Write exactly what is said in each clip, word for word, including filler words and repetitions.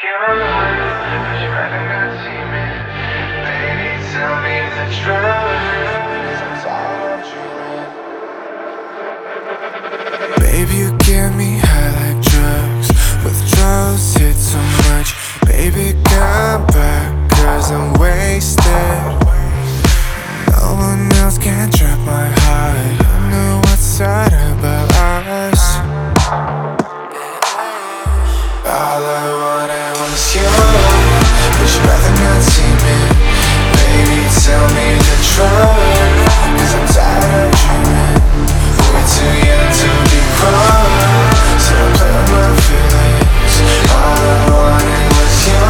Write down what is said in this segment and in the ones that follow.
But you rather not see me. Baby, tell me the truth, 'cause I'm tired of dreaming. Baby, you get me high like drugs. Withdrawals hit so much. Baby, come back, 'cause I'm wasted. No one else can trap my heart. You know what's sad about us. All I wanted was you, but you'd rather not see me. Baby, tell me the truth, 'cause I'm tired of dreaming. We're too young to be grown, so I play with my feelings. All I wanted was you,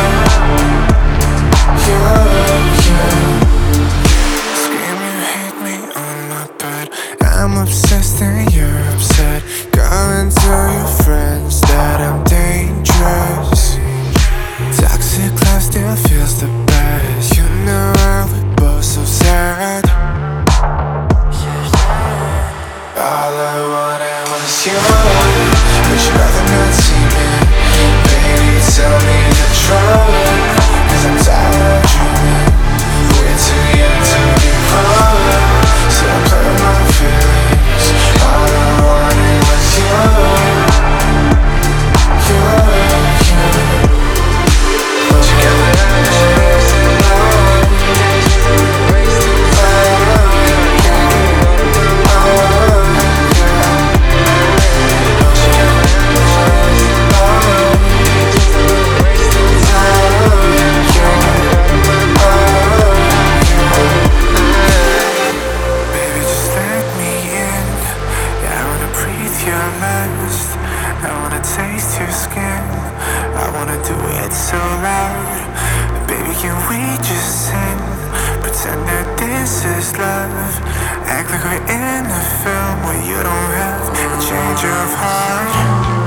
you, you. Scream you hate me on my bed. I'm obsessed and you're upset. Go and tell your friends that I'm dangerous. Toxic love still feels the best. You know how we both so sad. All I wanted was you, but you'd rather not see me. Baby, tell me the truth, 'cause I'm tired of dreaming. We're too young to be grown, so I play with my feelings. All I wanted was you, you, you. I wanna taste your skin, I wanna do it so loud. Baby, can we just sing? Pretend that this is love. Act like we're in a film where you don't have a change of heart.